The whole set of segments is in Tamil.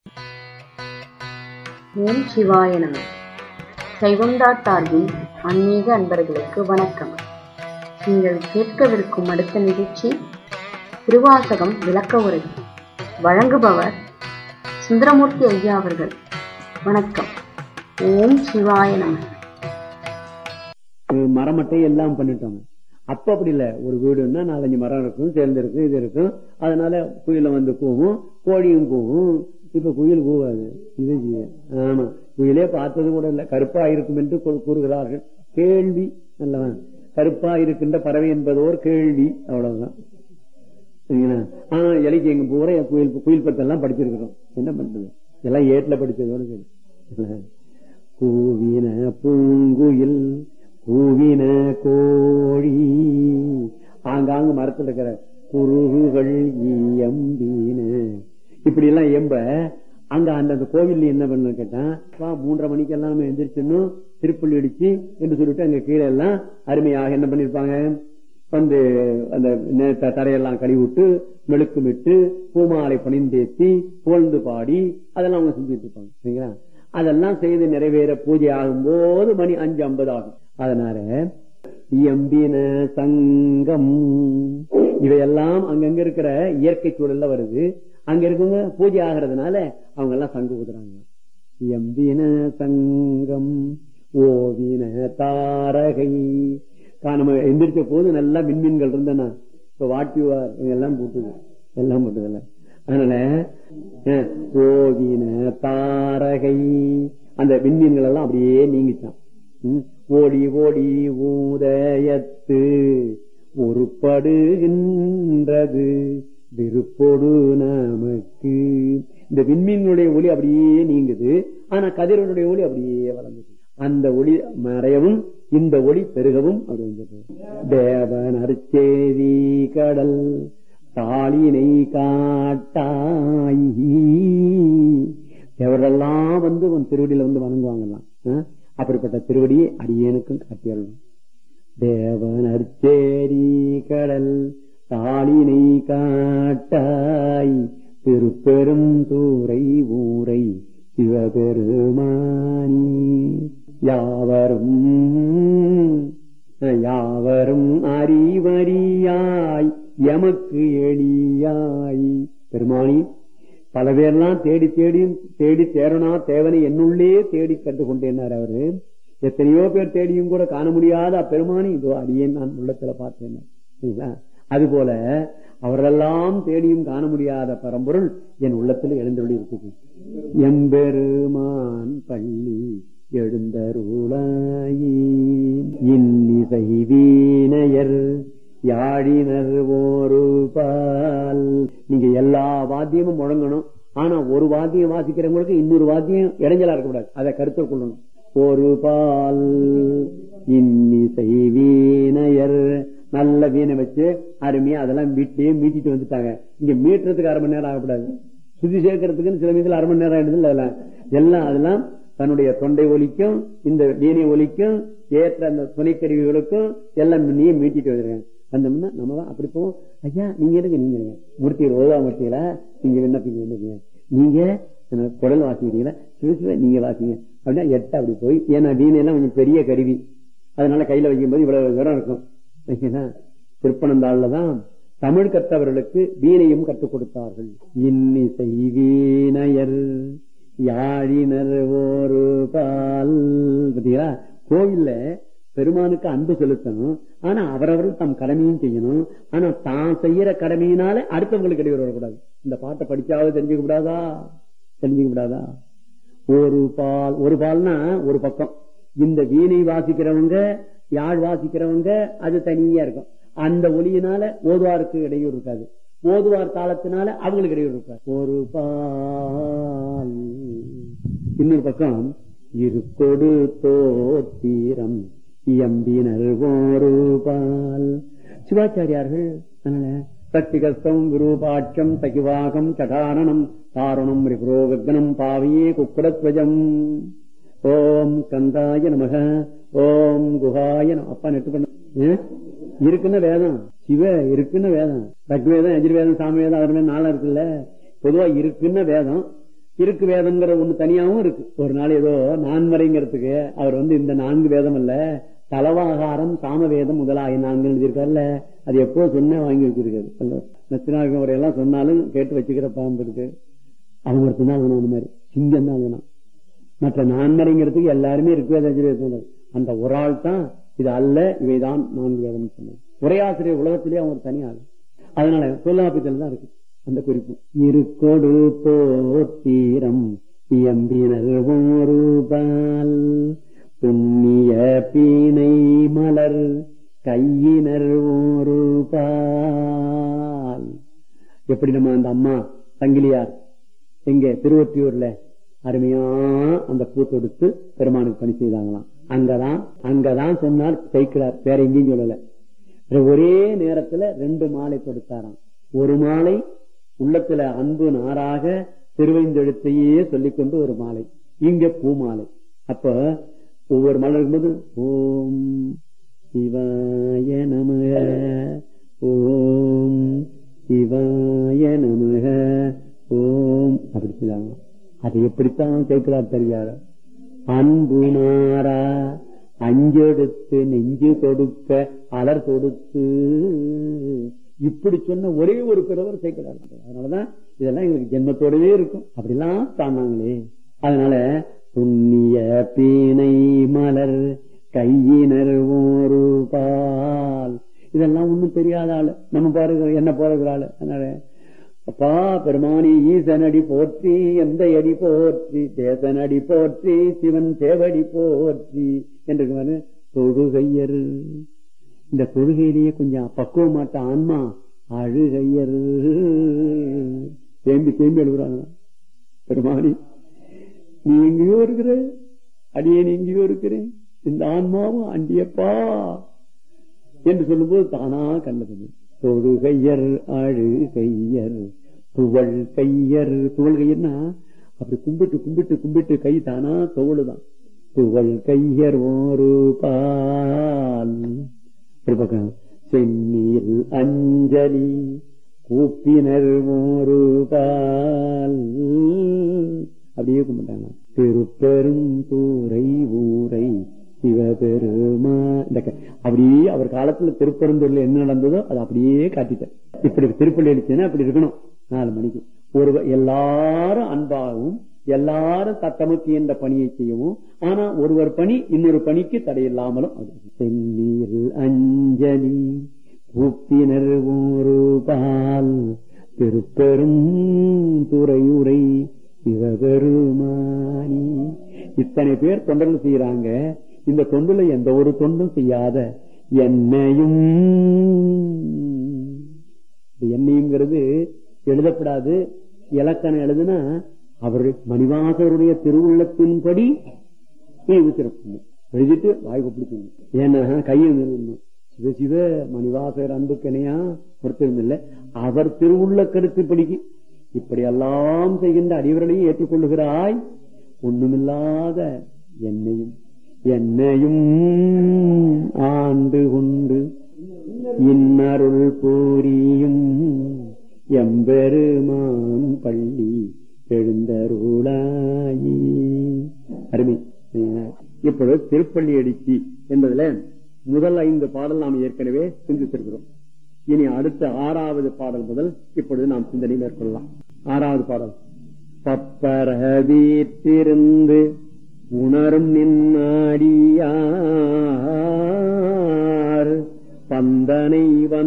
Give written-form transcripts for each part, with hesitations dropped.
ஓம் சிவாய நம. சைவம்டாட்டார்வின் ஆன்மீக அன்பர்களுக்கு வணக்கம். நீங்கள் கேட்கவிருக்கும் அடுத்த நிகழ்ச்சி திருவாசகம் விளக்க உரை. வழங்குபவர் சுந்தரமூர்த்தி ஐயா அவர்கள். வணக்கம். ஓம் சிவாய நம. மரமட்டை எல்லாம் பண்ணிட்டோம். அப்ப அப்படி இல்ல, ஒரு வீடுன்னா 4-5 மரம் இருக்கும், சேர்ந்திருக்கு, இது இருக்கும். அதனால குயில வந்து கூவும், கோழியும் கூவும். இப்ப குயில் கூவாது. இது ஆமா, குயிலே பார்த்தது கூட இல்ல. கருப்பா இருக்கும் என்று கூறுகிறார்கள். கேள்வி நல்லவன். கருப்பா இருக்கின்ற பறவை என்பதோர் கேள்வி, அவ்வளவுதான். ஆனா இலைக்கு எங்க பூரா குயில் பத்தெல்லாம் படிச்சிருக்கிறோம். என்ன பண்றது, எல்லாம் ஏட்ல படிச்சதோட சரி. கூவின பூங்குயில் கூவின கோழி, ஆங்காங்கு மரத்தில் இருக்கிற குருகுகள் எம்பின, இப்படி எல்லாம் எம்ப அங்க அந்த கோவில் என்ன பண்ணு கேட்டா, 3:30 மணிக்கு எல்லாம் நம்ம எந்திரிச்சோம், திருப்பள்ளி அடிச்சு என்று சொல்லிட்டு அங்க கீழே எல்லாம் அருமையாக என்ன பண்ணிருப்பாங்க, வந்து அந்த தரையெல்லாம் கழுவிட்டு மெழுக்குமிட்டு பூமாலை பணிந்தேத்தி புகழ்ந்து பாடி அதெல்லாம் அவங்க செஞ்சுட்டு இருப்பாங்க. சரிங்களா? அதெல்லாம் செய்து நிறைவேற பூஜை ஆகும் போது மணி 5:50 ஆகும். அதனால எம்பின சங்கம் இவையெல்லாம் அங்கங்க இருக்கிற இயற்கை சூழல்ல வருது. அங்க இருக்கவங்க பூஜை ஆகிறதுனால அவங்க எல்லாம் சங்கு ஊதுறாங்க. எம்பின சங்கம் ஓவின தாரகை. நம்ம எந்திரிச்ச போது நல்லா விண்மீன்கள் இருந்தனா, இப்ப வாட்டிவார் எல்லாம் போட்டுது, எல்லாம் போட்டுதல்ல. அதனால ஓவின தாரகை, அந்த விண்மீன்கள் எல்லாம் அப்படியே நீங்கிச்சான். ஓடி ஓடி ஊதயத்து ஒருபடுகின்றது விருப்போடு நமக்கு. இந்த விண்மீன்களுடைய ஒளி அப்படியே நீங்குது, ஆனா கதிரவனுடைய ஒளி அப்படியே வளர்ந்துது. அந்த ஒளி மறையவும் இந்த ஒளி பெருகவும் அப்படி வந்து தேவன் அருச்சேரி கடல் தாளினை காட்டாய். தேவரெல்லாம் வந்து உன் திருவடியில வந்து வணங்குவாங்கலாம். அப்படிப்பட்ட திருவடியை அடியேனுக்கும் காட்டியறணும். தேவன் அருச்சேரி கடல் தாளினை காட்டாய் திருப்பெரும் தூரை ஊரை சிவபெருமானி. யாவரும் யாவரும் அறிவறியாய் எமக்கு எளியாய். பெருமானி, பல பேர்லாம் தேடி தேடி தேடி தேரனா தேவனை என்னுள்ளே தேடி கண்டு கொண்டேனார் அவரு. எத்தனையோ பேர் தேடியும் கூட காண முடியாத அப்பெருமானி இதோ அடியேன் நான் உள்ளத்துல பார்த்தேன். அது போல அவரெல்லாம் தேடியும் காண முடியாத பரம்பொருள் என் உள்ளத்துல எழுந்தருளி இருக்குது. எம்பெருமான் பள்ளி எழுந்தருளாயி இன்னிசை வீணையர் யாழினர் ஒரு பால். நீங்க எல்லா வாத்தியமும் முழங்கணும், ஆனா ஒரு வாத்தியம் வாசிக்கிறவங்களுக்கு இன்னொரு வாத்தியம் இடைஞ்சலா இருக்கக்கூடாது. அதை கருத்தில் கொள்ளணும். ஒரு பால் இன்னிசை வீணையர், நல்ல வீணை வச்சு அருமையா அதெல்லாம் வீட்லயே மீட்டிட்டு வந்துட்டாங்க. இங்க மீட்டுறதுக்கு 1/2 மணி நேரம் ஆகக்கூடாது. சுத்தி சேர்க்கறதுக்குன்னு சில மீதில் 1/2 மணி நேரம் ஆயிடுது. எல்லாம் அதெல்லாம் தன்னுடைய தொண்டை ஒலிக்கும் இந்த வீணை ஒலிக்கும் ஏற்ற அந்த துணைக்கருவிகளுக்கும் எல்லாம் நீயே மீட்டிட்டு வந்துருக்கேன். வந்தோம்னா நம்ம தான் அப்படி போவோம். ஐயா நீங்க இருங்க, நீங்க இருங்க, மூர்த்திகள் ஓதா மூர்த்திகளா நீங்க விண்ணப்பிங்க, நீங்க குடல் வாசிக்கிறீங்களா, சிவசிவ நீங்க வாசிங்க அப்படின்னா 8 அப்படி போய். ஏன்னா வீணையெல்லாம் கொஞ்சம் பெரிய கருவி, அதனால கையில வைக்கும் போது இவ்வளவு தூரம் இருக்கும். திருப்பனந்தாள்லதான் தமிழ் கற்றவர்களுக்கு வீணையும் கற்றுக் கொடுத்தார்கள். இன்னிசை வீணையர் யாழினர் ஒரு பால். பார்த்தீங்களா, கோவில்ல பெருமானுக்கு அன்பு செலுத்தணும், ஆனா அவரவர்கள் தம் கடமையும் செய்யணும். ஆனா தான் செய்யற கடமையினால அடுத்தவங்களுக்கு இடையூறு வரக்கூடாது. இந்த பாட்டை படிச்சாவது தெரிஞ்சுக்க கூடாதா, தெரிஞ்சுக்க கூடாதா? ஒரு பால், ஒரு பால்னா ஒரு பக்கம். இந்த வீணை வாசிக்கிறவங்க யாழ் வாசிக்கிறவங்க அது தனியா இருக்கும். அந்த ஒலியினால ஓதுவாருக்கு இடையூறு இருக்காது, ஓதுவார் காலத்தினால அவங்களுக்கு இடையூறு இருக்காது. ஒரு பால். இன்னொரு பக்கம் இருக்கொடு தோத்திரம் எம்பினர் ஒரு பால். சிவாச்சாரியார்கள் சக்தி கஸ்தம் விரூபாட்சம் சகிவாகம் சடாரணம் தாரணம் ரிபுரோகனம் பாவியே குக்குடத்வஜம். ஓம் கந்தாய நமக ஓம் குஹாய நம. அப்பா நெட்டு பண்ண இருக்குன்னு வேதம், சிவ இருக்குன்னு வேதம், ரக்வேதம், எஜுர்வேதம், சாமவேதம், அதற்கு 4 இருக்குல்ல. பொதுவா இருக்குன்னு வேதம், இருக்கு வேதம்ங்கிற ஒண்ணு தனியாவும் இருக்கு. ஒரு நாள் ஏதோ நான்மறைங்கிறதுக்கு அவர் இந்த 4 வேதம் அல்ல, தலவாகாரம், சாம வேதம் முதலாகிய 4 எழுதியிருக்காருல்ல. அது எப்போ சொன்ன வாங்கி வச்சிருக்காரு. நச்சினாக எல்லாம் சொன்னாலும் கேட்டு வச்சுக்கிற பாம்பு இருக்கு. அவங்க ஒரு சொன்னா அந்த மாதிரி சிங்கம் தான் வேணும். மற்ற நான்மறைங்கிறதுக்கு எல்லாருமே இருக்கு. அந்த ஒரு ஆள் தான் இது அல்ல, இவைதான் 4 வேதம் சொன்னது. உரையாசிரியர் உலகத்திலேயே அவங்க தனியாள். அதனால தொல்லாப்பியத்தில் தான் இருக்கு அந்த குறிப்பு. இருக்கொடு தோத்தீரம் இயம்பினர் ஒருபால் புண்ணிய பீனை மலர் கையினர் ஒருபால். எப்படி நம்ம அந்த அம்மா சங்கிலியார் எங்க திருவொற்றியூர்ல அருமையா அந்த பூ தொடுத்து பெருமானுக்கு பணி செய்தாங்களாம். அங்கதான் சொன்னார் தைக்கிறார், வேற எங்கேயும் சொல்லல. ஒரே நேரத்துல 2 மாலை தொடுத்தாராம். ஒரு மாலை உள்ளத்துல அன்பு நாராக திருவைந்தெழுத்தையே சொல்லிக்கொண்டு ஒரு மாலை, இங்க பூ மாலை. அப்ப ஒவ்வொரு மாலை இருக்கும்போது ஓம் சிவாய நமக, ஓம் சிவாய நமக, ஓம் அப்படி சொல்லுவாங்க. அது எப்படித்தான் கேட்கிறார் தெரியாது. அன்பு நாரா அஞ்செடுத்து நெஞ்சு கொடுக்க அலர் கொடுத்து, இப்படி சொன்ன ஒரே ஒரு பிறவர் சேர்க்கிறார். அதனாலதான் இதெல்லாம் எங்களுக்கு ஜென்மத்தோடவே இருக்கும். அப்படிலாம் தானாங்களே. அதனால புண்ணிய பீனை மலர் கையினர் ஒரு பால், இதெல்லாம் ஒண்ணும் தெரியாத ஆளு நம்ம பாருங்க, என்ன போறகிற ஆளு. அதனால அப்பா பெருமானி ஈசனடி போற்றி, எந்த அடி போற்றி, தேசனடி போற்றி, சிவன் தேவடி போற்றி என்று தொழுகையர். இந்த தொழுகையிலேயே கொஞ்சம் பக்குவமாட்ட ஆன்மா அழுகையர் தேம்பி தேம்பி எழுதுறாங்க. பெருமானி நீ எங்கேயோ இருக்கிற, அடியே நீ எங்கேயோ இருக்கிறேன், இந்த ஆன்மாவும் அண்டியப்பா என்று சொல்லும்போது தானா கண்டது. தொழுகையர் அழுகையர் துவள் கையர். துவள் கையர்னா அப்படி கும்பிட்டு கும்பிட்டு கும்பிட்டு கை தானா தோளுதான். துவள் கையர் ஒரு பால். சென்னீர் அஞ்சலி கூப்பினர் ஒரு பால். அப்படியே கும்பிட்டாங்க. திருப்பெரும் தூரை ஊரை சிவபெருமா. அப்படியே அவர் காலத்துல திருப்பெருந்தூர்ல என்ன நடந்ததோ அது அப்படியே காட்டிட்டார். இப்படி திருப்பள்ளி அடிச்சுன்னா அப்படி இருக்கணும். 4 மணிக்கு ஒரு எல்லாரும் அன்பாகவும் எல்லாரும் தத்தமுக்கு என்ற பணியை செய்யவும், ஆனா ஒருவர் பணி இன்னொரு பணிக்கு தடையில்லாமலும். சென்னீர் அஞ்சலி கூப்பினர் ஒரு பால் திருப்பெரும் துறையுரை சிவபெருமானி. இத்தனை பேர் தொண்டர்கள் செய்யறாங்க. இந்த தொண்டுல எந்த ஒரு தொண்டும் செய்யாத என்னையும், என்னையும்ங்கிறது எழுதப்படாது. இலக்கணம் எழுதுனா அவர் மணிவாசருடைய திருவுள்ளத்தின்படி எழுதிட்டு வாய்ப்பு பிடிக்கணும். ஏன்னா கையில் சிவ சிவ மணிவாசர் அன்புக்கணையா பொறுத்தரும் இல்லை, அவர் திருவுள்ள கருத்து படிக்கு இப்படி எல்லாம் செய்கின்ற அடிவர்களையும் ஏற்றுக்கொள்ளுகிறாய். ஒண்ணுமில்லாத என்னையும் என்னையும் ஆண்டு கொண்டு இன்னருள் பூரியும் எம்பெருமான் பள்ளி எழுந்தருளாயி. அருமை. இப்பொழுது திருப்பள்ளி அடிச்சி என்பதுல முதல் 5 பாடல் நாம் ஏற்கனவே சிந்தித்திருக்கிறோம். இனி அடுத்த 6வது பாடல் முதல் இப்பொழுது நாம் சிந்தனை மேற்கொள்ளலாம். 6வது பாடல். பப்பர வீற்றிருந்து உணரும் நின்னாடியார் பந்தனை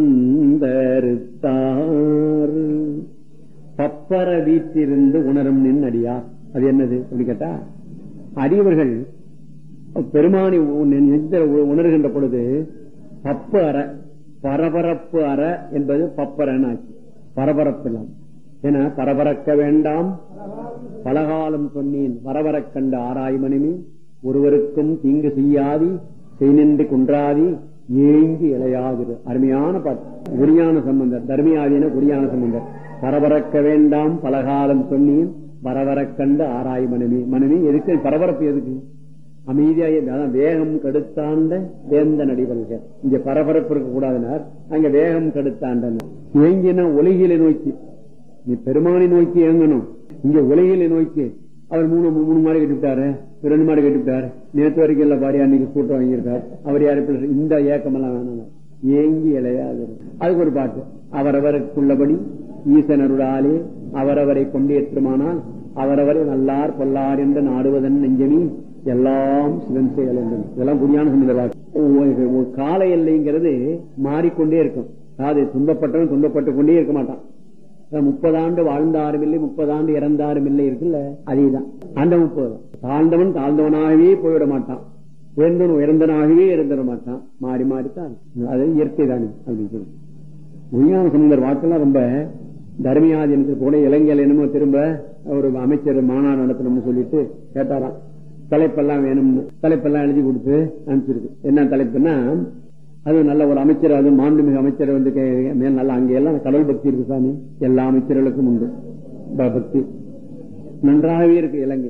வந்தறுத்தார். பப்பர வீற்றிருந்து உணரும் நின்னடியார். அது என்னது அப்படி கேட்டா, அடியவர்கள் பெருமானி உணர்கின்ற பொழுது பப்பு அற பரபரப்பு அற என்பது பப்பரன்னு ஆச்சு. பரபரப்பு இல்லாம. ஏன்னா பரபரக்க வேண்டாம் பலகாலம் சொன்னேன் வரவரக் கண்ட ஆராய்மணிமே ஒருவருக்கும் தீங்கு செய்யாதி செய்நின்று குன்றாதி ஏங்கி இளையாது. அருமையான பாட்டு. குரியான சம்பந்தர் தர்மியாதீன குரியான சம்பந்தர். பரபரக்க வேண்டாம் பலகாலம் சொன்னேன் வரவரக் கண்ட ஆராய்மணிமே. மனமே எதுக்கு பரபரப்பு? எதுக்கு? அமைதியாக வேகம் கடுத்தாண்ட வேந்த நடிவல்க. இங்க பரபரப்பு இருக்க கூடாதுனார், அங்க வேகம் கடுத்தாண்ட ஏங்கின ஒலிகளை நோக்கி நீ பெருமானை நோக்கி இயங்கணும். இங்க உலகில நோக்கி அவர் மூணு மாடு கட்டிவிட்டாரு, 2 மாடு கட்டிவிட்டாரு, நேற்று வரைக்கும் இல்ல பாரு அன்னைக்கு கூட்டம் வாங்கியிருக்காரு, அவர் யாரு இந்த ஏக்கம் எல்லாம் வேணும். ஏங்கி இலையாது. அதுக்கு ஒரு பாட்டு, அவரவருக்குள்ளபடி ஈசனருடாலே அவரவரை கொண்டேற்றுமானால் அவரவரை நல்லார் பொல்லார் என்று நாடுவதன் நெஞ்சமி எல்லாம் சிவன் செயல் என்று. இதெல்லாம் புரியான சொன்னதாக. கால எல்லைங்கிறது மாறிக்கொண்டே இருக்கும். அதாவது துன்பப்பட்டவன் துன்பப்பட்டு கொண்டே இருக்க மாட்டான். 30 ஆண்டு வாழ்ந்தாரும் இல்லை, 30 ஆண்டு இறந்தாரும் இல்லை இருக்குல்ல, அதேதான் அந்த 30. தாழ்ந்தவன் தாழ்ந்தவனாகவே போய்விட மாட்டான், உயர்ந்தவன் உயர்ந்தனாகவே இருந்துட மாட்டான், மாறி மாறித்தான். அது இயற்கை தானே அப்படின்னு சொல்லி உண்மையான சுந்தர் வாக்கெல்லாம் ரொம்ப தர்மியாதீனத்துக்கு கூட இலங்கையில் என்னமோ திரும்ப ஒரு அமைச்சர் மாநாடு நடத்தணும்னு சொல்லிட்டு கேட்டாராம். தலைப்பெல்லாம் வேணும்னு தலைப்பெல்லாம் எழுதி கொடுத்து அனுப்பிச்சிருக்கு. என்ன தலைப்புன்னா, அது நல்ல ஒரு அமைச்சர், அது மாண்புமிகு அமைச்சர் வந்து நல்ல அங்கே எல்லாம் கடவுள் பக்தி இருக்கு சாமி, எல்லா அமைச்சர்களுக்கும் உண்டு பக்தி, நன்றாகவே இருக்கு இலங்கை.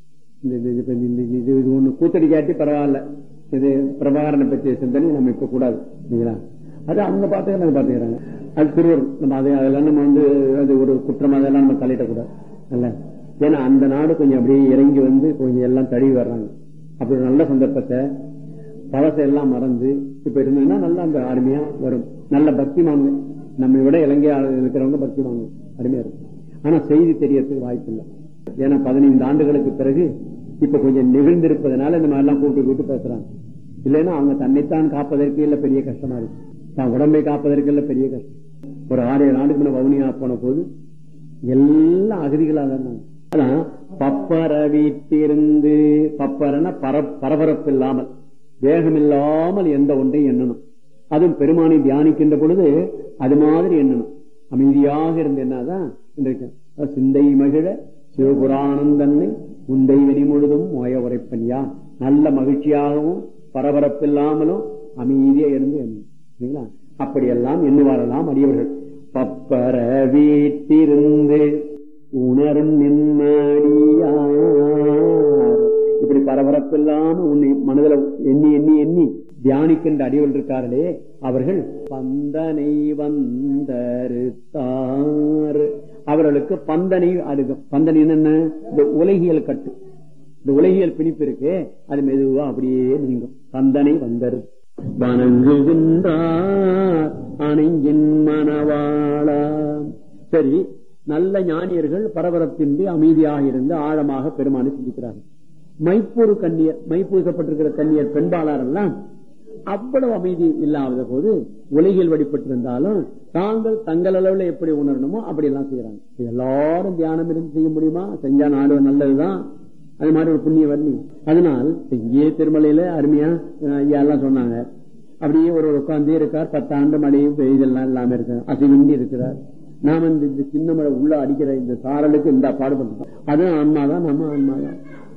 இது ஒண்ணு கூத்தடி காட்டி பரவாயில்ல, இது பிரபாகரனை பற்றிய சிந்தனை நம்ம இப்ப கூடாது இல்லைங்களா. அது அவங்க பார்த்து நாங்க பாத்துக்கிறாங்க. அது திருவருள், நம்ம அதெல்லாம் நம்ம வந்து அது ஒரு குற்றம், அதெல்லாம் நம்ம தலையிடக்கூடாது இல்ல. ஏன்னா அந்த நாடு கொஞ்சம் அப்படியே இறங்கி வந்து கொஞ்சம் எல்லாம் தழுவி வர்றாங்க. அப்படி ஒரு நல்ல சந்தர்ப்பத்தை பழசை எல்லாம் மறந்து இப்ப இருந்ததுன்னா நல்லா அந்த அருமையா வரும். நல்ல பக்தி வாங்க, நம்ம விட இலங்கை இருக்கிறவங்க பக்தி வாங்க அருமையா இருக்கும். ஆனா செய்தி தெரியறதுக்கு வாய்ப்பு இல்லை. ஏன்னா 15 ஆண்டுகளுக்கு பிறகு இப்ப கொஞ்சம் நிகழ்ந்திருப்பதனால இந்த மாதிரி எல்லாம் கூப்பிட்டு பேசுறாங்க. இல்லைன்னா அவங்க தன்னைத்தான் காப்பதற்கு இல்ல பெரிய கஷ்டமா இருக்கு, தான் உடம்பை காப்பதற்கு இல்ல பெரிய கஷ்டம். ஒரு 6-7 ஆண்டுக்கு முன்ன வவுனியா போன போது எல்லாம் அகதிகளா தான். அதான் பப்பர வீட்டிருந்து, பப்பரன பரபரப்பு இல்லாமல் வேகம் இல்லாமல் எந்த ஒன்றை எண்ணணும். அதுவும் பெருமானை தியானிக்கின்ற பொழுது அது மாதிரி எண்ணணும். அமைதியாக இருந்து என்னதான் சிந்தை மகிழ சிவபுராணம் தன்னை உந்தை வெளி முழுதும் மோய உரைப்பனியா. நல்ல மகிழ்ச்சியாகவும் பரபரப்பில்லாமலும் அமைதியா இருந்து எண்ணணும். அப்படியெல்லாம் எண்ணுவாரெல்லாம் அடியவர்கள். பப்பர வீட்டிருந்து உணரும் நிம்மடியார். இப்படி பரபரப்பில்லாம உன்னை மனதில் எண்ணி எண்ணி எண்ணி தியானிக்கின்ற அடியவர்கள் இருக்கார்களே, அவர்கள் பந்தனை வந்தறுத்தார். அவர்களுக்கு பந்தனை அடுக்கும். பந்தனை என்ன? இந்த உலகியல் கட்டு, இந்த உலகியல் பிணிப்பு இருக்கு, அது மெதுவா அப்படியே நீங்கும். பந்தனை வந்தரு வணங்குகின்றார் அணையின் மணவாளா. சரி, நல்ல ஞானியர்கள் பரபரப்பின்றி அமைதியாக இருந்து ஆழமாக பெருமானை சிந்திக்கிறார்கள். மைப்பூர் கன்னியர், மைப்பூசப்பட்டிருக்கிற கன்னியர் பெண்பாளர் எல்லாம் அவ்வளவு அமைதி இல்லாத போது உலகில் வழிபட்டிருந்தாலும் தாங்கள் தங்கள் அளவுல எப்படி உணரணுமோ அப்படி எல்லாம் செய்யறாங்க. எல்லாரும் தியானம் இருந்து செய்ய முடியுமா? செஞ்சா நாடு நல்லதுதான், அது மாதிரி ஒரு புண்ணிய வர்ணி. அதனால் இங்கே திருமலையில அருமையா எல்லாம் சொன்னாங்க. அப்படியே ஒரு உட்கார்ந்தே இருக்கார், 10 ஆண்டு மழையும் பெய்தெல்லாம் இல்லாம இருக்கார், அசைவின்றி இருக்கிறார். நாம இந்த சின்ன மழை உள்ள அடிக்கிற இந்த சாரலுக்கு இந்த பாடுபட்டோம். அதுவும் ஆன்மாதான், நம்ம ஆன்மாதான்.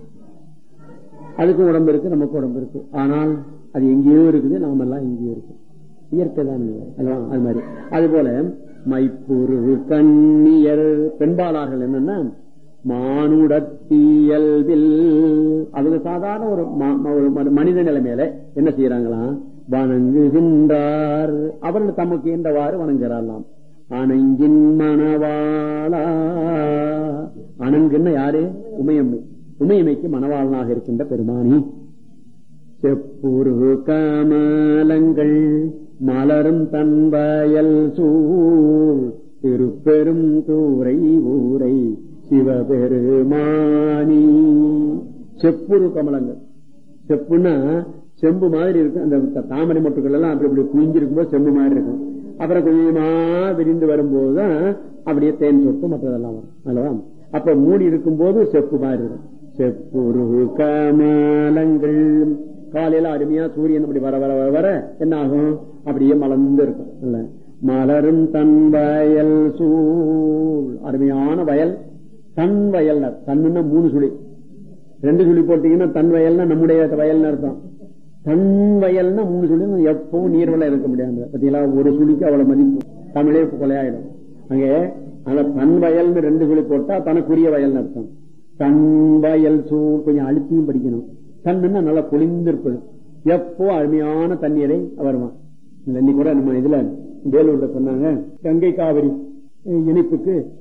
அதுக்கும் உடம்பு இருக்கு, நமக்கு உடம்பு இருக்கு. ஆனால் அது எங்கேயோ இருக்குது, நாம எல்லாம் எங்கேயோ இருக்கு. இயற்கை தான் அது மாதிரி. அது போல மைப்பூர் கண்ணியர் பெண்பாளர்கள் என்னன்னா மானுடத்தியல்பில் அவங்க சாதாரண ஒரு மனித நிலைமையில என்ன செய்யறாங்களாம்? வணங்குகின்றார். அவர்கள் தமக்கு என்றவாறு வணங்குகிறார்களாம். அணங்கின் மணவாளா. அணங்குன்னு யாரு? உமையம்மை. உமையம்மைக்கு மணவாளனாக இருக்கின்ற பெருமானி. செப்புரு கமலங்கள் மலரும் தன்பயல் சூழ் திருப்பெரும் தூரை ஊரை சிவபெருமானி. செப்புரு கமலங்கள், செப்புன்னா செம்பு மாதிரி இருக்கும். அந்த தாமரை மொட்டுகள் எல்லாம் அப்படி இப்படி குவிஞ்சிருக்கும் போது செம்பு மாதிரி இருக்கும். அப்புறம் கொஞ்சமா விரிந்து வரும்போதுதான் அப்படியே தேன் சொட்டு மற்றதெல்லாம் வரும் அல்லவா. அப்ப மூடி இருக்கும் போது செப்பு மாதிரி இருக்கும். செப்புரு கமலங்கள். காலையில அருமையா சூரியன் அப்படி வர வர வர என்ன ஆகும்? அப்படியே மலர்ந்து இருக்கும் இல்ல. மலரும் தன் வயல் சூழ். அருமையான வயல். தன் வயல். தன்னுன்னா 3 சுழி, 2 சுழி போட்டீங்கன்னா தன் வயல்னா நம்முடைய வயல்னு அர்த்தம். தன் வயல்னா 3 சுழி. எப்பவும் நீர்வளம் இருக்க முடியாது. பாத்தீங்களா, ஒரு சுழிக்கு அவ்வளவு மதிப்பு. தமிழே கொலையாயிடும். அங்கே அந்த தன் வயல்னு 2 சுழி போட்டா தனக்குரிய வயல்னு அர்த்தம். தன் வயல் சூழ். கொஞ்சம் அழுத்தியும் படிக்கணும். தன்னுன்னா நல்லா பொழிந்திருப்பது. எப்போ அருமையான தண்ணீரை வருவான். இன்னைக்கு கூட நம்ம இதுல வேலூர்ல சொன்னாங்க, கங்கை காவிரி இணைப்புக்கு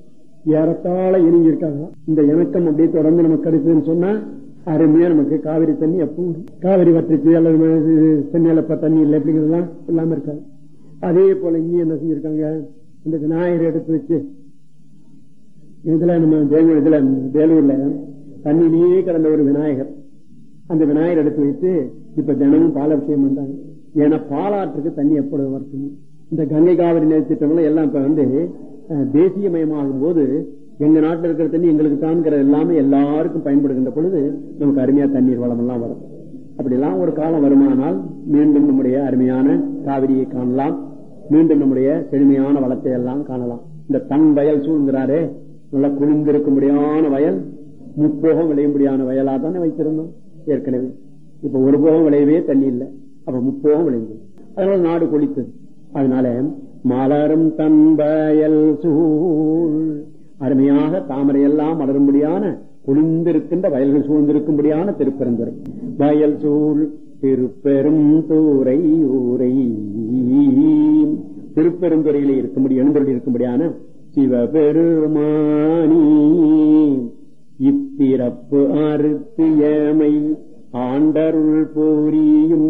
ஏறத்தாழ இணைஞ்சிருக்காங்க. இந்த இணக்கம் அப்படியே தொடர்ந்து நமக்கு கிடைக்குதுன்னு சொன்னா அருமையா நமக்கு காவிரி தண்ணி எப்பவும் காவிரி வற்றிச்சு அல்லது சென்னையிலப்ப தண்ணி இல்லை அப்படிங்கிறதுலாம் இல்லாம இருக்காங்க. அதே போல இங்கே என்ன செஞ்சிருக்காங்க, இந்த விநாயகர் எடுத்து வச்சு இதுல நம்ம இதுல வேலூர்ல தண்ணியிலேயே கிடந்த ஒரு விநாயகர், அந்த விநாயகர் எடுத்து வைத்து இப்ப தினமும் பாலாபிஷேகம் பண்றாங்க. ஏன்னா பாலாற்றுக்கு தண்ணி எப்பொழுது வரணும். இந்த கங்கை காவிரி நீர் திட்டங்கள் எல்லாம் இப்ப தேசியமயமாகும் போது எங்க நாட்டில் இருக்கிற தண்ணி எங்களுக்கு தான்ங்கிற எல்லாமே எல்லாருக்கும் பயன்படுகின்ற பொழுது நமக்கு அருமையா தண்ணீர் வளம் எல்லாம் வரும். அப்படிலாம் ஒரு காலம் வருமானால் மீண்டும் நம்முடைய அருமையான காவிரியை காணலாம், மீண்டும் நம்முடைய செழுமையான வளத்தை எல்லாம் காணலாம். இந்த தன் வயல் சூழ்கிறாரே, நல்லா குளிர்ந்திருக்கும்படியான வயல், முப்போகம் விளையும்படியான வயலா தானே வைத்திருந்தோம் ஏற்கனவே. இப்ப ஒரு போகம் விளையவே தண்ணி இல்லை, அப்ப முப்போகம் விளைந்தது. அதனால நாடு கொளித்தது. அதனால மலரும் தன் வயல் சூழ், அருமையாக தாமரையெல்லாம் மலரும்படியான குளிர்ந்திருக்கின்ற வயல்கள் சூழ்ந்திருக்கும்படியான திருப்பெருந்துறை. வயல் சூழ் திருப்பெரும் தூரை ஊரை, திருப்பெருந்துறையிலே இருக்கும்படி எழுந்தொழி இருக்கும்படியான சிவபெருமானி இப்பிறப்பு அறுத்து ஏமை ஆண்டருள் போரியும்.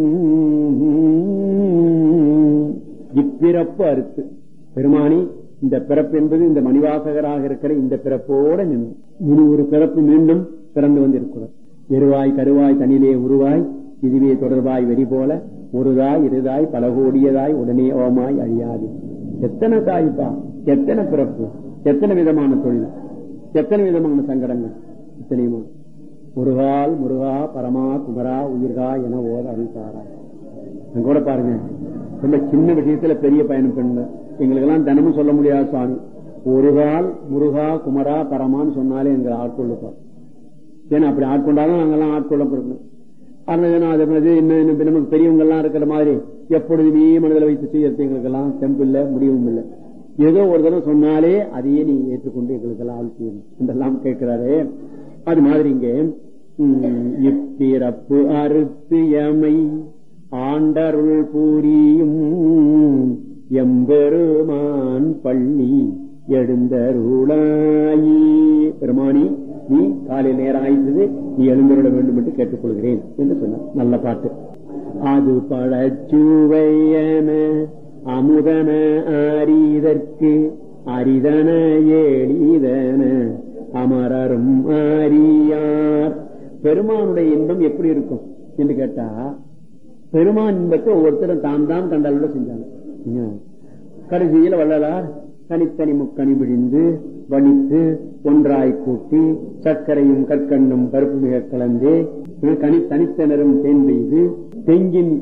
இப்பிறப்பு அறுத்து பெருமானி, இந்த பிறப்பு என்பது இந்த மணிவாசகராக இருக்கிற இந்த பிறப்போட நின்று இனி ஒரு பிறப்பு மீண்டும் பிறந்து வந்து இருக்கிறார். எருவாய் கருவாய் தனிலே உருவாய் இதுவே தொடர்பாய் வெறி போல ஒருதாய் இருதாய் பல கோடியதாய் உடனே ஓமாய் அழியாது. எத்தனை தாய்ப்பா, எத்தனை பிறப்பு, எத்தனை விதமான தொழில், எத்தனை விதமான சங்கடங்கள், இத்தனையுமா. முருகால் முருகா பரமா குமரா உயிர்கா என ஓத அருள்தாரா. கூட பாருங்க, ரொம்ப சின்ன விஷயத்துல பெரிய பயணம் பண்ண எங்களுக்கு எல்லாம் தினமும் சொல்ல முடியாது சுவாமி. ஒருகால் முருகா குமரா பரமான்னு சொன்னாலே எங்களை ஆட்கொள்ளுப்போம். ஏன்னா அப்படி ஆட்கொண்டாலும் நாங்கெல்லாம் ஆட்கொள்ளப்படணும். நமக்கு பெரியவங்க எல்லாம் இருக்கிற மாதிரி எப்பொழுதுமே மனதில் வைத்து செய்யறது எங்களுக்கு எல்லாம் தெம்பு இல்லை, முடிவும் இல்லை. ஏதோ ஒரு தடவை சொன்னாலே அதையே நீ ஏற்றுக்கொண்டு எங்களுக்கு எல்லாம் ஆள் செய்யணும் என்றெல்லாம் கேட்கிறாரே. அது மாதிரி இங்கே இப்பிறப்பு அறுத்து எமை ஆண்டருள் பூரியும் எம்பெருமான் பள்ளி எழுந்தருளாயி. பெருமானி, நீ காலை நேரம் ஆயிட்டது, நீ எழுந்தருள வேண்டும் என்று கேட்டுக்கொள்கிறேன் என்று சொன்னார். நல்ல பாட்டு. அது பழச்சுவையன அமுதன அரிதற்கு அரிதன எளிதன அமரரும் அறியார். பெருமானுடைய இன்பம் எப்படி இருக்கும் என்று கேட்டா, பெருமான் இன்பத்தை ஒவ்வொருத்தரும் தான் தான் கண்டால செஞ்சாங்க. கடைசியில் வள்ளலார் தனித்தனி முக்கணி பிடிந்து வடித்து ஒன்றாய் கூட்டி சர்க்கரையும் கற்கண்ணும் பருப்பு மிக கலந்தே தனித்தனரும் தேன் பெய்து தெங்கின்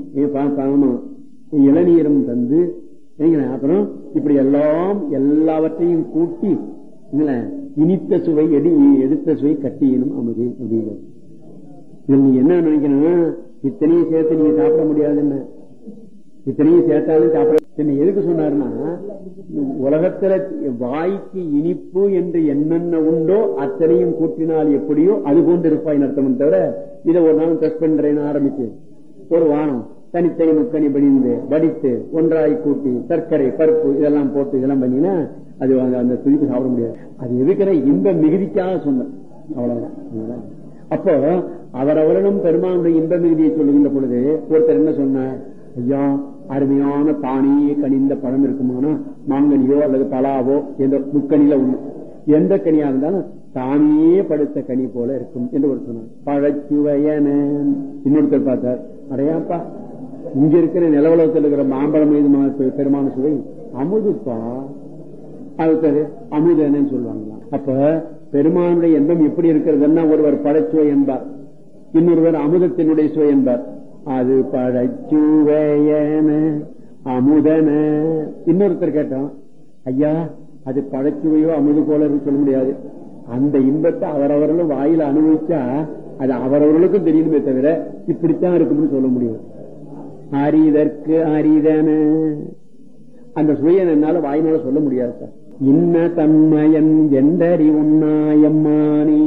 இளநீரும் தந்து, அப்புறம் இப்படி எல்லாம் எல்லாவற்றையும் கூட்டி இனித்த சுவை எடுத்த சுவை கட்டியனும் அமுதே அப்படிங்கிறது. இதுல நீ என்ன நினைக்கணும், இத்தனையும் சேர்த்து நீங்க சாப்பிட முடியாதுன்னு, இத்தனையும் சேர்த்தாலும் சாப்பிட என்ன எதுக்கு சொன்னாருன்னா, உலகத்துல வாய்க்கு இனிப்பு என்று என்னென்ன உண்டோ அத்தனையும் கூட்டினால் எப்படியோ அது போன்று இருப்பாய் அர்த்தம். தவிர இதை ஒரு நாள் டெஸ்ட் பண்றேன்னு ஆரம்பிச்சு ஒரு வானம் தனித்தனி முக்கணி படிந்து வடித்து ஒன்றாய் கூட்டி சர்க்கரை பருப்பு இதெல்லாம் போட்டு இதெல்லாம் பண்ணினா அது அந்த துதிப்பு சாப்பிட முடியாது. அது எதுக்கிற இன்ப மிகுதிக்காக சொன்னேன், அவ்வளவுதான். அப்போ அவரவரிடம் பெருமானுடைய இன்ப மிகுதியை சொல்லுகின்ற பொழுது ஒருத்தர் என்ன சொன்னார், ஐயா அருமையான தானே கனிந்த பழம் இருக்குமானா மாங்கனியோ அல்லது பலாவோ எந்த முக்கனில ஒண்ணு, எந்த கனியா இருந்தாலும் தானே படுத்த கனி போல இருக்கும் என்று ஒரு சொன்னார். பழச்சுவையன. இன்னொருத்தர் பார்த்தார், அடையாப்பா இங்க இருக்கிற நிலவலகத்தில் இருக்கிற மாம்பழம் மீது பெருமான சுவை அமுதுப்பா, அது அமுதன்னு சொல்லுவாங்களாம். அப்ப பெருமானுடைய எண்ணம் எப்படி இருக்கிறதுன்னா, ஒருவர் பழச்சுவை என்பார், இன்னொருவர் அமுதத்தினுடைய சுவை என்பார். அது பழச்சுவையன அமுதன. இன்னொருத்தர் கேட்டோம், ஐயா அது பழச்சுவையோ அமுது போல சொல்ல முடியாது, அந்த இன்பத்தை அவரவர்களும் வாயில அனுபவிச்சா அது அவரவர்களுக்கும் தெரியணுமே தவிர இப்படித்தான் இருக்கும்னு சொல்ல முடியாது. அரிதற்கு அரிதன, அந்த சுவையை என்னால வாயினால சொல்ல முடியாது சார். இன்ன தன்மயன் எந்தறி உன்னாயம்மானி,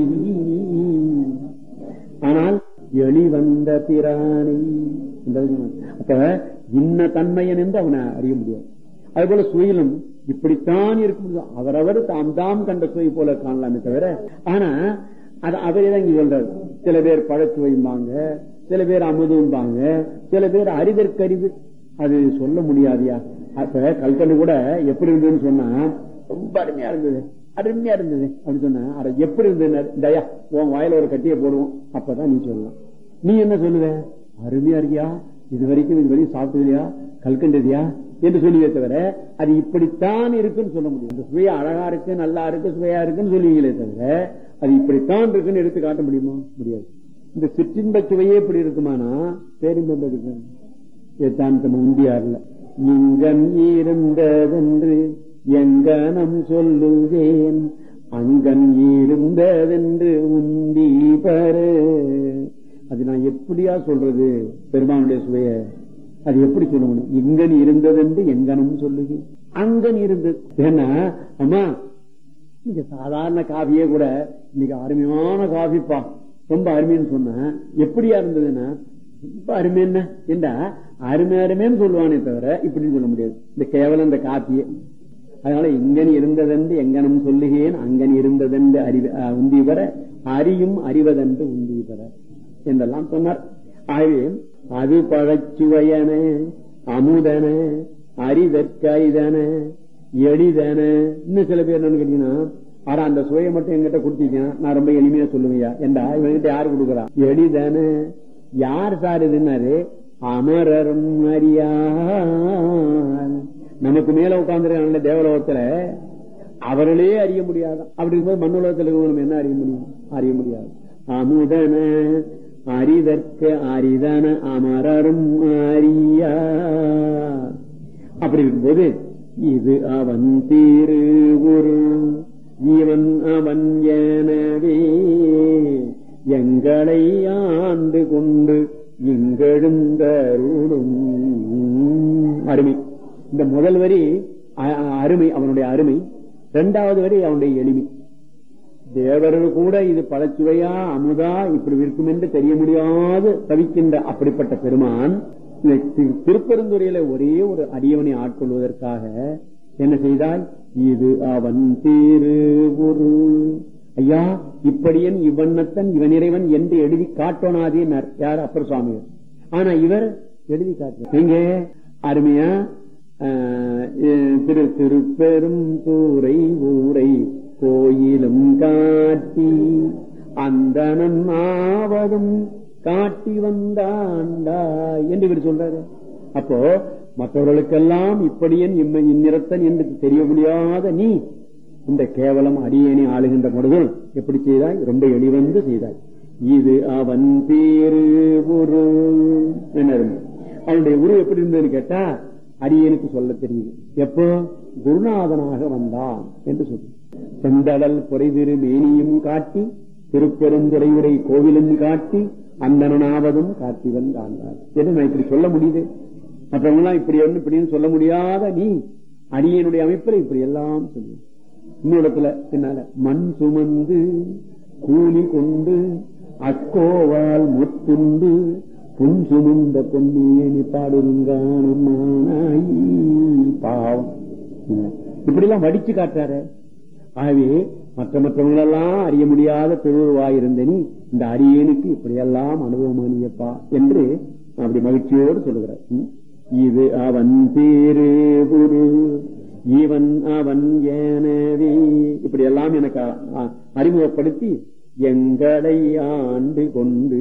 ஆனால் எளிவந்த பிரானை. அப்ப இன்ன தன்மையன் என்று அவனை அறிய முடியாது. அதுபோல சுயிலும் இப்படித்தான் இருக்க முடியும். அவரவர் தாம் கண்ட சுவை போல காணலாமே தவிர. ஆனா அது அவரே தான் இங்க சொல்றாரு. சில பேர் பழச்சுவைம்பாங்க, சில பேர் அமுதும்பாங்க, சில பேர் அறிதற்கறிவு. அது சொல்ல முடியாதியா. அப்ப கல்கண்டு கூட எப்படி இருந்ததுன்னு சொன்னா ரொம்ப அருமையா இருந்தது, அருமையா இருந்தது அப்படின்னு சொன்னா எப்படி இருந்தது தயா உன் வாயில ஒரு கட்டியை போடுவோம், அப்பதான் நீ சொல்லலாம். நீ என்ன சொல்லுவ? அருமையா இருக்கியா, இது வரைக்கும் சாப்பிட்டதுலையா, கல்கண்டதியா என்று சொல்லுவே தவிர அது இப்படித்தான் இருக்குன்னு சொல்ல முடியும். இந்த சுவையா அழகா இருக்கு, நல்லா இருக்கு, சுவையா இருக்குன்னு சொல்லுவீங்களே தவிர அது இப்படித்தான் இருக்குன்னு எடுத்து காட்ட முடியுமா? முடியாது. இந்த சிற்றின்ப சுவையே இப்படி இருக்குமானா பேரின்பம் இருக்கு. உந்தியார்ல இங்கன் இருந்ததென்று எங்கனம் சொல்லுவேன், அங்கன் இருந்ததென்று உந்தி பரு. அது நான் எப்படியா சொல்றது பெருமானுடைய சுவைய? அது எப்படி சொல்ல முடியும்? இங்கன் இருந்ததென்று எங்கனும் சொல்லுது, அங்கன் இருந்தது. ஏன்னா அம்மா இங்க சாதாரண காபியே கூட இன்னைக்கு அருமையான காபிப்பா, ரொம்ப அருமைன்னு சொன்ன எப்படியா இருந்ததுன்னா ரொம்ப அருமை என்ன என்றா அருமை அருமைன்னு சொல்லுவானே தவிர இப்படின்னு சொல்ல முடியாது. இந்த கேவலம் இந்த காப்பியே. அதனால இங்கன் இருந்ததென்று எங்கனும் சொல்லுகேன், அங்கன் இருந்ததென்று உந்தி பெற அறியும் அறிவதென்று உந்தி பெற என்றெல்லாம் சொன்னார். ஆகவே அது பழச்சுவையன அமுதன அறிதற்கைதன எளிதன. இன்னும் சில பேர் என்னன்னு கேட்டீங்கன்னா, ஆனா அந்த சுவையை மட்டும் என்கிட்ட கொடுத்தீங்கன்னா நான் ரொம்ப எளிமையா சொல்லுவையா என்றா இவங்கிட்ட யாரு கொடுக்குறா? எளிதன. யார் சார் இதுன்னாரு? அமரரும் அறியார். நமக்கு மேல உட்கார்ந்துருக்காங்க தேவலோகத்துல, அவர்களே அறிய முடியாதான். அப்படி இருக்கும்போது மண்ணுலகத்தில் நம்ம என்ன அறிய முடியும்? அறிய முடியாது. அமுதன அறிதற்க அரிதன அமரரும் அறியார். அப்படி இருக்கும்போது இது அவன் திருவுரு இவன் அவன் எனவே எங்களை ஆண்டு கொண்டு இங்கெழுந்தருளும். அருமை. இந்த முதல் வரி அருமை, அவனுடைய அருமை. இரண்டாவது வரி அவனுடைய எளிமை. தேவர்கள் கூட இது பழச்சுவையா அமுதா இப்படி இருக்கும் என்று தெரிய முடியாது தவிக்கின்ற அப்படிப்பட்ட பெருமான் திருப்பெருந்துறையில ஒரே ஒரு அடியவனை ஆட்கொள்வதற்காக என்ன செய்தால் இது அவன் திருவுரு. ஐயா இப்படியன் இவ்வண்ணத்தன் இவன் இறைவன் என்று எழுதி காட்டோனாதே யார்? அப்பர் சுவாமி. ஆனா இவர் எழுதி காட்டுறார். எங்க அருமையா திருப்பெரும் தூரை ஊரை கோயிலும் காட்டி அந்தணன் ஆவதும் காட்டி வந்தாண்டா என்று இவர் சொல்றாரு. அப்போ மற்றவர்களுக்கெல்லாம் இப்படியன் இந்நிறத்தன் என்று தெரிய முடியாத நீ இந்த கேவலம் அடியேனை ஆளுகின்ற பொழுதும் எப்படி செய்தாய்? ரொம்ப எளிவந்து செய்தாய். இது அவன் திருவுரு. அவனுடைய உரு எப்படி இருந்ததுன்னு கேட்டா அடியேனுக்கு சொல்ல தெரியுது. எப்போ குருநாதனாக வந்தான் என்று சொல்லு. செந்தடல் குறைதிரு மேனியும் காட்டி திருப்பெருந்துறையுரை கோவிலும் காட்டி அந்தனாவதும் காட்டிவன் காண்டார் என்று நான் இப்படி சொல்ல முடியுது. மற்றவங்களாம் இப்படி ஒண்ணு இப்படின்னு சொல்ல முடியாத நீ அடியனுடைய அமைப்பில் இப்படி எல்லாம் சொல்லு. இன்னொருத்துல என்னால மண் சுமந்து கூலி கொண்டு அக்கோவால் முத்துண்டு புன் சுமந்த பொன்னியனி பாடுங்கானாய் பாவம் இப்படி எல்லாம் வடிச்சு காட்டுறாரு. ஆகவே மற்றவங்களெல்லாம் அறிய முடியாத திருவுருவாயிருந்த நீ இந்த அரியனுக்கு இப்படியெல்லாம் அனுபவமானியப்பா என்று அப்படி மகிழ்ச்சியோடு சொல்லுகிறார். இது அவன் திருவுரு இவன் அவன் எனவே இப்படி எல்லாம் எனக்கு அறிமுகப்படுத்தி எங்களை ஆண்டு கொண்டு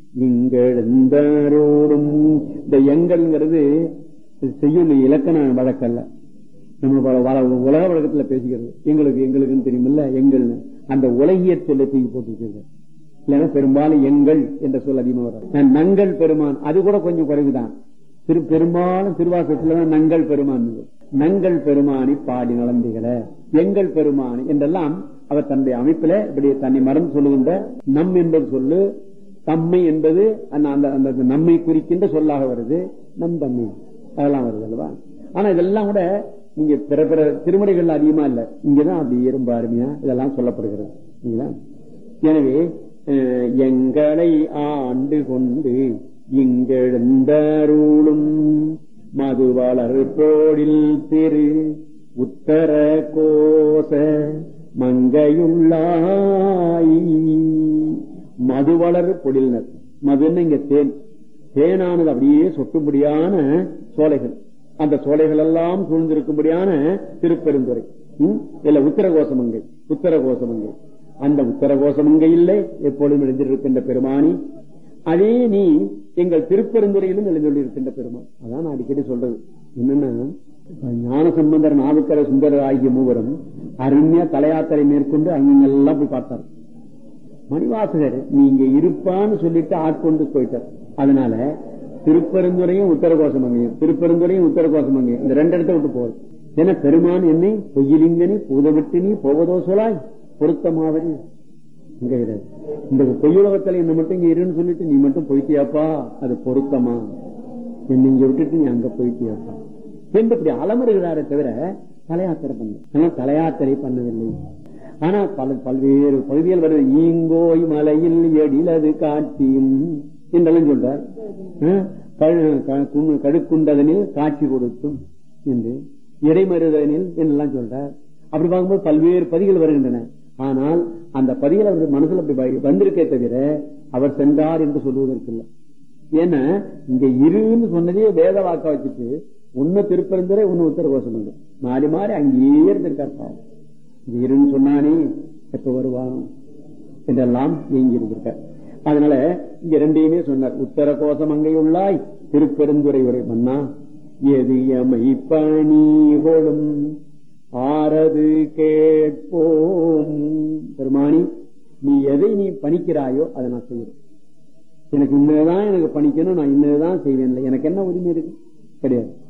இங்கெழுந்தரோடும். இந்த எங்கள்ங்கிறது செய்யும் இலக்கண வழக்கல்ல, நம்ம உலக வழக்கத்துல பேசிக்கிறது. எங்களுக்குன்னு தெரியுமில்ல எங்கள்னு அந்த உலகிய சொல்லை தூக்கி போட்டு இல்லைன்னா பெரும்பாலும் எங்கள் என்ற சொல் அதிகமா வரும். நங்கள் பெருமான் அது கூட கொஞ்சம் குறைவுதான். பெரும்பாலும் திருவாசகத்துலதான் நங்கள் பெருமான். நங்கள் பெருமானி பாடி நலந்திகளை எங்கள் பெருமானி என்றெல்லாம் அவர் தன்னுடைய அமைப்பில இப்படி தன்னை மறந்து சொல்லுகின்ற நம் என்பது சொல்லு, தம்மை என்பது அந்த நம்மை குறிக்கின்ற சொல்லாக வருது, நம் தம்மை அதெல்லாம் வருது அல்லவா. ஆனா இதெல்லாம் கூட நீங்க பிற பிற திருமுறைகள் அதிகமா இல்ல, இங்கதான் அப்படி ரொம்ப அருமையா இதெல்லாம் சொல்லப்படுகிறது. எனவே எங்களை ஆண்டு கொண்டு இங்கெழுந்தருளும் மது வளர் போடில் திரு உத்தர கோச மங்கையுள்ளாய். மதுவளர் பொழில்னர். மதுன்னு இங்க தேன். தேனானது அப்படியே சொட்டும்படியான சோலைகள். அந்த சோலைகள் எல்லாம் சூழ்ந்திருக்கும்படியான திருப்பெருந்துறை. இல்ல உத்தரகோசமங்கை. உத்தரகோசமங்கை. அந்த உத்தரகோசமங்கை இல்லை எப்பொழுதும் எழுந்திருக்கின்ற பெருமானி, அதே நீ எங்கள் திருப்பெருந்துறையிலும் எழுந்தொள்ளிருக்கின்ற பெருமான். அதான் நான் அடிக்கடி சொல்றது என்னன்னா, ஞான சம்பந்தர், நாவுக்கர சுந்தரர் ஆகிய மூவரும் அருமையா தலையாத்திரை மேற்கொண்டு அங்கெல்லாம் போய் பார்த்தார். மணிவாசகர் நீங்க இருப்பான்னு சொல்லிட்டு ஆட்கொண்டு போயிட்டார். அதனால திருப்பெருந்துறையும் உத்தரகோசமங்கையும், திருப்பெருந்துறையும் உத்தரகோசமங்கையும் இந்த ரெண்டு இடத்த விட்டு போகுது. ஏன்னா பெருமான் என்னை பொய்யிலிங்கனி பூதவிட்டினி போவதோ சொலாய் பொருத்தமாவரி. இந்த பொய்யுலகத்துல என்ன மட்டும் இங்க இருன்னு சொல்லிட்டு நீ மட்டும் போயிட்டியாப்பா, அது பொருத்தமா? என்ன இங்க விட்டுட்டு நீ அங்க போயிட்டியாப்பா என்று இப்படி அலமருகிறாரே தவிர தலையாத்திரை பண்ண தலையாத்திரை பண்ணவில்லை. ஆனா பல்வேறு பகுதிகள் வருது. ஈங்கோய் மலையில் எடிலது காட்சியும் என்றெல்லாம் சொல்றார். கடுக்குண்டதனில் காட்சி கொடுத்தும் என்று, இடைமறுதனில் என்றெல்லாம் சொல்றார். அப்படி பார்க்கும்போது பல்வேறு பதிகள் வருகின்றன. ஆனால் அந்த பதிகள் அவர் மனசுல அப்படி வந்திருக்கே தவிர அவர் சென்றார் என்று சொல்வதற்கு இல்லை. ஏன்னா இங்க இருன்னு சொன்னதே வேத வாக்க வச்சுட்டு ஒன்னு திருப்பெருந்துறை ஒன்னு உத்தரகோசம் மாறி மாறி அங்கேயே இருந்திருக்காரு. இங்க இருன்னு சொன்னானே எப்ப வருவான் என்றெல்லாம் இயங்கி இருந்திருக்கார். அதனால இங்க ரெண்டையுமே சொன்னார். உத்தரகோசம் அங்கே உள்ளாய் திருப்பெருந்துறை உரை மன்னா எது எமை பணி கொளும் ஆறது கேட்போம். பெருமானி நீ எதை நீ பணிக்கிறாயோ அதை நான் செய்யறேன். எனக்கு இன்னதான் எனக்கு பணிக்கணும், நான் இன்னதான் செய்வேன். எனக்கு என்ன உரிமை இருக்கு? கிடையாது.